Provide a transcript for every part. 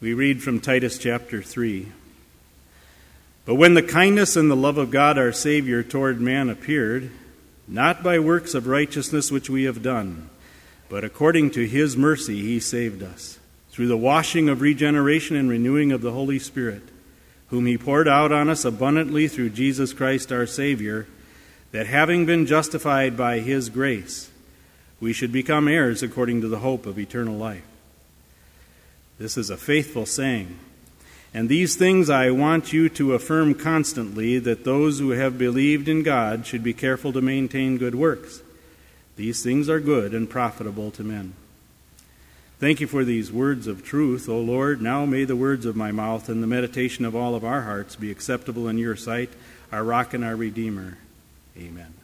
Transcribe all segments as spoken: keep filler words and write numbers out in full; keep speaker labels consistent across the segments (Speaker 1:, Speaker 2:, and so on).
Speaker 1: We read from Titus chapter three. But when the kindness and the love of God our Savior toward man appeared, not by works of righteousness which we have done, but according to his mercy he saved us, through the washing of regeneration and renewing of the Holy Spirit, whom he poured out on us abundantly through Jesus Christ our Savior, that having been justified by his grace, we should become heirs according to the hope of eternal life. This is a faithful saying. And these things I want you to affirm constantly, that those who have believed in God should be careful to maintain good works. These things are good and profitable to men. Thank you for these words of truth, O Lord. Now may the words of my mouth and the meditation of all of our hearts be acceptable in your sight, our rock and our Redeemer. Amen.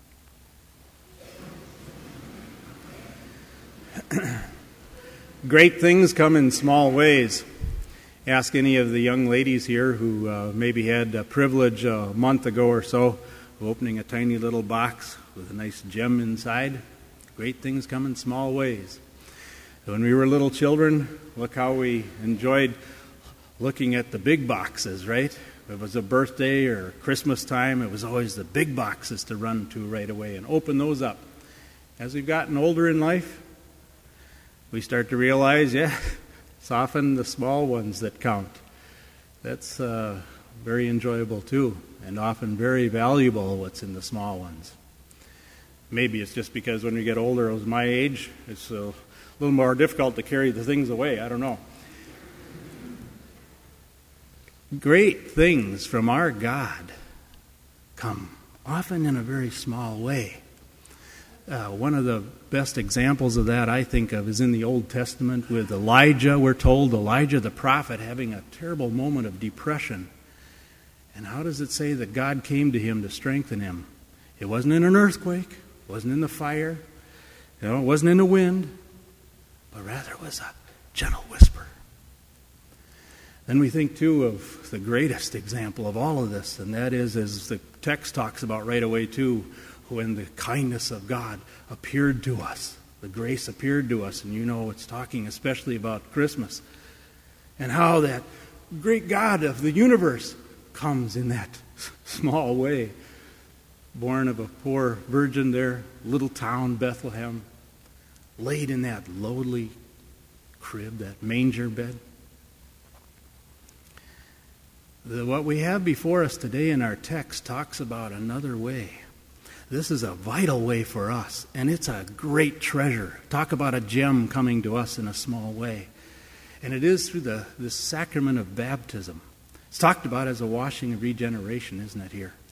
Speaker 1: Great things come in small ways. Ask any of the young ladies here who uh, maybe had a privilege a month ago or so of opening a tiny little box with a nice gem inside. Great things come in small ways. When we were little children, look how we enjoyed looking at the big boxes, right? If it was a birthday or Christmas time, it was always the big boxes to run to right away and open those up. As we've gotten older in life, we start to realize, yeah, it's often the small ones that count. That's uh, very enjoyable too, and often very valuable what's in the small ones. Maybe it's just because when we get older, as my age, it's a little more difficult to carry the things away. I don't know. Great things from our God come often in a very small way. Uh, one of the best examples of that I think of is in the Old Testament with Elijah. We're told Elijah the prophet having a terrible moment of depression. And how does it say that God came to him to strengthen him? It wasn't in an earthquake, it wasn't in the fire, you know, it wasn't in the wind, but rather it was a gentle whisper. Then we think too of the greatest example of all of this, and that is, as the text talks about right away too, when the kindness of God appeared to us, the grace appeared to us, and you know it's talking especially about Christmas, and how that great God of the universe comes in that small way, born of a poor virgin there, little town Bethlehem, laid in that lowly crib, that manger bed. The, what we have before us today in our text talks about another way. This is a vital way for us, and it's a great treasure. Talk about a gem coming to us in a small way. And it is through the this sacrament of baptism. It's talked about as a washing of regeneration, isn't it, here?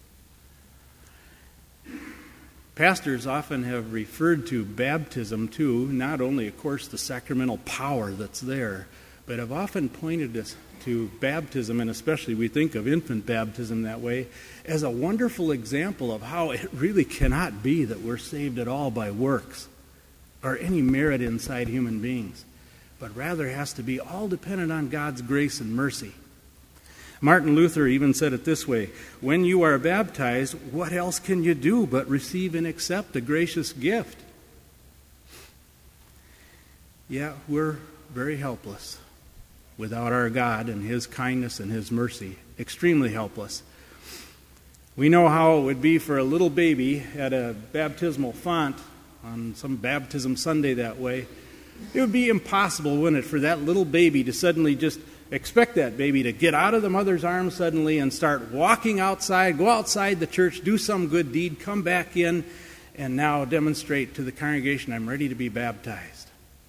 Speaker 1: Pastors often have referred to baptism, too, not only, of course, the sacramental power that's there, but have often pointed us to baptism, and especially we think of infant baptism that way, as a wonderful example of how it really cannot be that we're saved at all by works or any merit inside human beings, but rather has to be all dependent on God's grace and mercy. Martin Luther even said it this way: when you are baptized, what else can you do but receive and accept a gracious gift? Yeah, we're very helpless without our God and his kindness and his mercy. Extremely helpless. We know how it would be for a little baby at a baptismal font on some baptism Sunday that way. It would be impossible, wouldn't it, for that little baby to suddenly just expect that baby to get out of the mother's arms suddenly and start walking outside, go outside the church, do some good deed, come back in, and now demonstrate to the congregation, I'm ready to be baptized.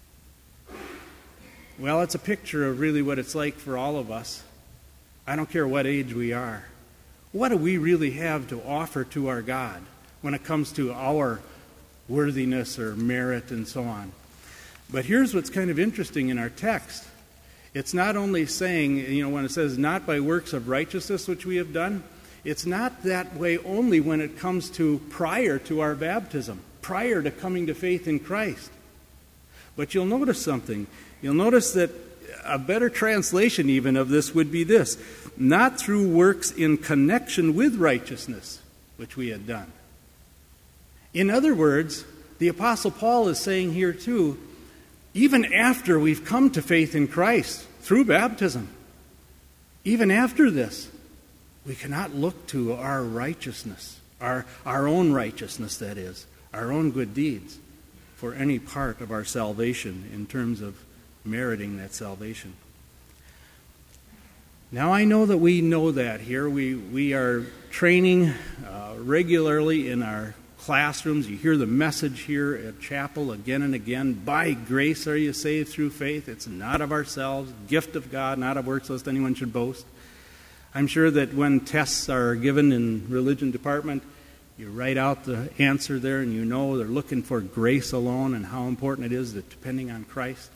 Speaker 1: Well, it's a picture of really what it's like for all of us. I don't care what age we are. What do we really have to offer to our God when it comes to our worthiness or merit and so on? But here's what's kind of interesting in our text. It's not only saying, you know, when it says not by works of righteousness which we have done, it's not that way only when it comes to prior to our baptism, prior to coming to faith in Christ. But you'll notice something. You'll notice that a better translation even of this would be this: not through works in connection with righteousness, which we had done. In other words, the Apostle Paul is saying here too, even after we've come to faith in Christ through baptism, even after this, we cannot look to our righteousness, our, our own righteousness, that is, our own good deeds, for any part of our salvation in terms of meriting that salvation. Now, I know that we know that here. We, we are training uh, regularly in our classrooms. You hear the message here at chapel again and again. By grace are you saved through faith. It's not of ourselves, gift of God, not of works, lest anyone should boast. I'm sure that when tests are given in religion department, you write out the answer there and you know they're looking for grace alone and how important it is that depending on Christ.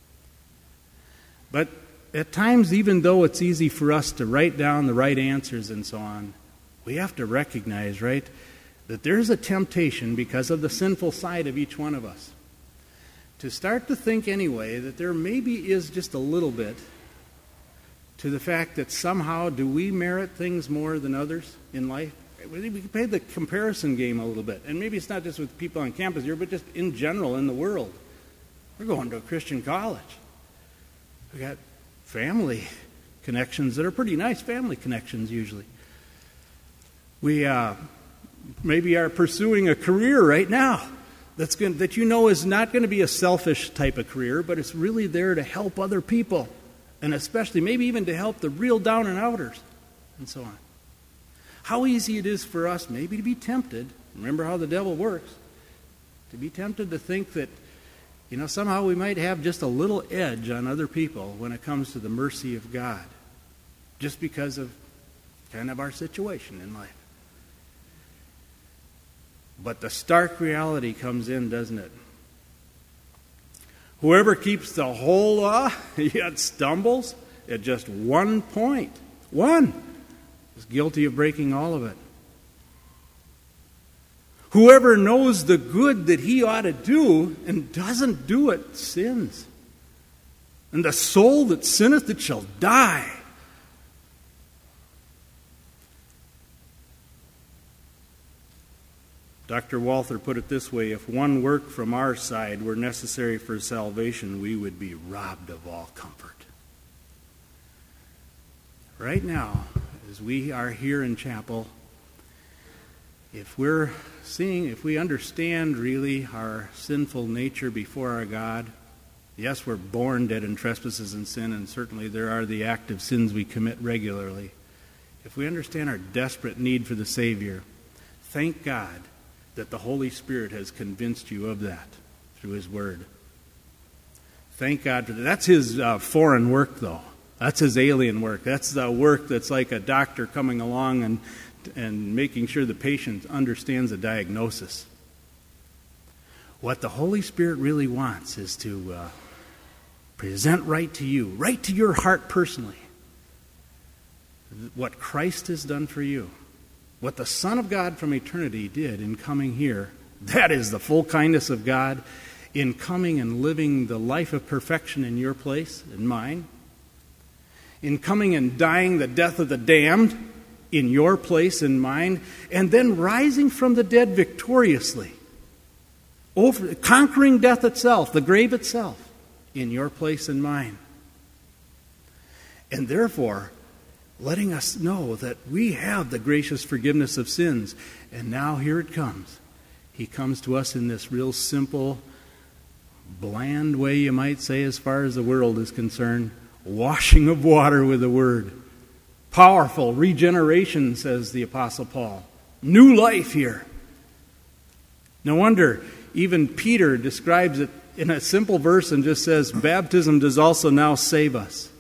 Speaker 1: But at times, even though it's easy for us to write down the right answers and so on, we have to recognize, right, that there's a temptation because of the sinful side of each one of us to start to think anyway that there maybe is just a little bit to the fact that somehow do we merit things more than others in life? We can play the comparison game a little bit. And maybe it's not just with people on campus here, but just in general in the world. We're going to a Christian college. We got family connections that are pretty nice family connections usually. We uh, maybe are pursuing a career right now that's going that you know is not going to be a selfish type of career, but it's really there to help other people. And especially, maybe even to help the real down and outers, and so on. How easy it is for us maybe to be tempted, remember how the devil works, to be tempted to think that, you know, somehow we might have just a little edge on other people when it comes to the mercy of God, just because of kind of our situation in life. But the stark reality comes in, doesn't it? Whoever keeps the whole law, yet stumbles at just one point, one, is guilty of breaking all of it. Whoever knows the good that he ought to do and doesn't do it sins. And the soul that sinneth, it shall die. Doctor Walther put it this way: if one work from our side were necessary for salvation, we would be robbed of all comfort. Right now, as we are here in chapel, if we're seeing, if we understand really our sinful nature before our God, yes, we're born dead in trespasses and sin, and certainly there are the active sins we commit regularly. If we understand our desperate need for the Savior, thank God that the Holy Spirit has convinced you of that through His Word. Thank God for that. That's His uh, foreign work, though. That's His alien work. That's the work that's like a doctor coming along and, and making sure the patient understands the diagnosis. What the Holy Spirit really wants is to uh, present right to you, right to your heart personally, what Christ has done for you. What the Son of God from eternity did in coming here, that is the full kindness of God in coming and living the life of perfection in your place and mine, in coming and dying the death of the damned in your place and mine, and then rising from the dead victoriously, over, conquering death itself, the grave itself, in your place and mine. And therefore, letting us know that we have the gracious forgiveness of sins. And now here it comes. He comes to us in this real simple, bland way, you might say, as far as the world is concerned. Washing of water with the Word. Powerful regeneration, says the Apostle Paul. New life here. No wonder even Peter describes it in a simple verse and just says, baptism does also now save us.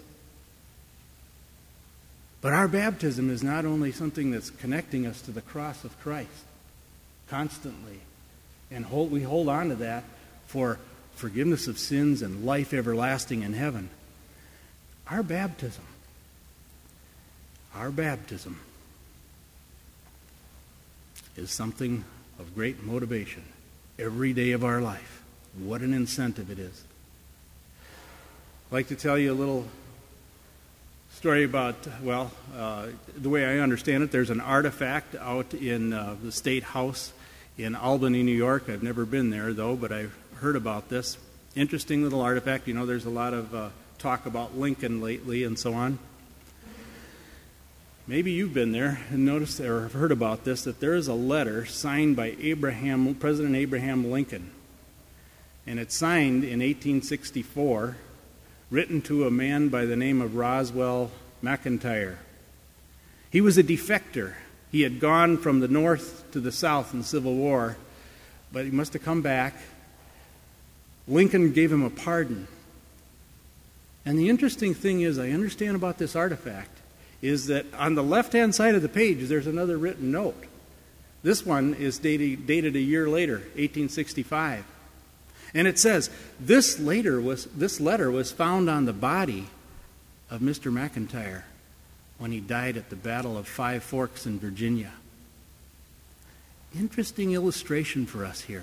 Speaker 1: But our baptism is not only something that's connecting us to the cross of Christ constantly, and hold, we hold on to that for forgiveness of sins and life everlasting in heaven. Our baptism, our baptism is something of great motivation every day of our life. What an incentive it is. I'd like to tell you a little story about, well, uh, the way I understand it, there's an artifact out in uh, the State House in Albany, New York. I've never been there, though, but I've heard about this. Interesting little artifact. You know, there's a lot of uh, talk about Lincoln lately and so on. Maybe you've been there and noticed or have heard about this, that there is a letter signed by Abraham, President Abraham Lincoln. And it's signed in eighteen sixty-four, written to a man by the name of Roswell McIntyre. He was a defector. He had gone from the north to the south in the Civil War, but he must have come back. Lincoln gave him a pardon. And the interesting thing is, I understand about this artifact, is that on the left-hand side of the page, there's another written note. This one is dated, dated a year later, eighteen sixty-five. And it says, this, later was, this letter was found on the body of Mister McIntyre when he died at the Battle of Five Forks in Virginia. Interesting illustration for us here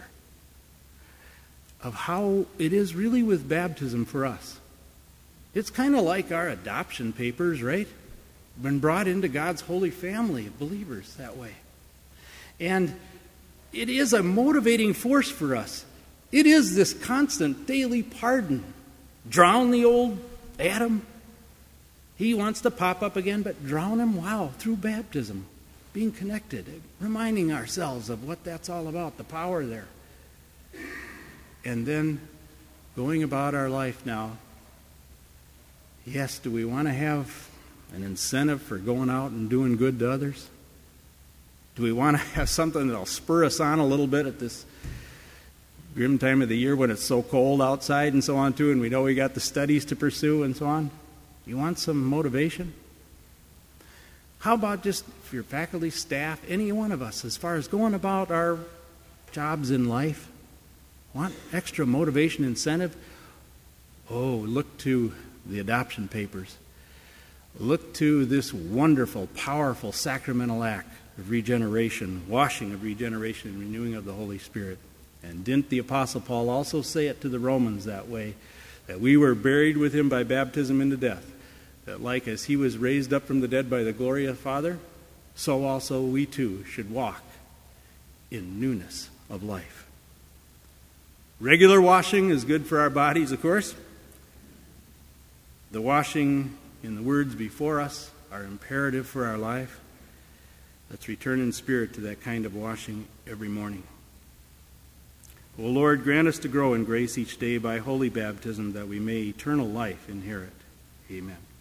Speaker 1: of how it is really with baptism for us. It's kind of like our adoption papers, right? Been brought into God's holy family of believers that way. And it is a motivating force for us. It is this constant daily pardon. Drown the old Adam. He wants to pop up again, but drown him, wow, through baptism. Being connected, reminding ourselves of what that's all about, the power there. And then going about our life now. Yes, do we want to have an incentive for going out and doing good to others? Do we want to have something that'll spur us on a little bit at this grim time of the year when it's so cold outside and so on too, and we know we got the studies to pursue and so on? You want some motivation? How about just for your faculty, staff, any one of us, as far as going about our jobs in life? Want extra motivation, incentive? Oh, look to the adoption papers. Look to this wonderful, powerful sacramental act of regeneration, washing of regeneration and renewing of the Holy Spirit. And didn't the Apostle Paul also say it to the Romans that way, that we were buried with him by baptism into death, that like as he was raised up from the dead by the glory of the Father, so also we too should walk in newness of life. Regular washing is good for our bodies, of course. The washing in the words before us are imperative for our life. Let's return in spirit to that kind of washing every morning. O Lord, grant us to grow in grace each day by holy baptism, that we may eternal life inherit. Amen.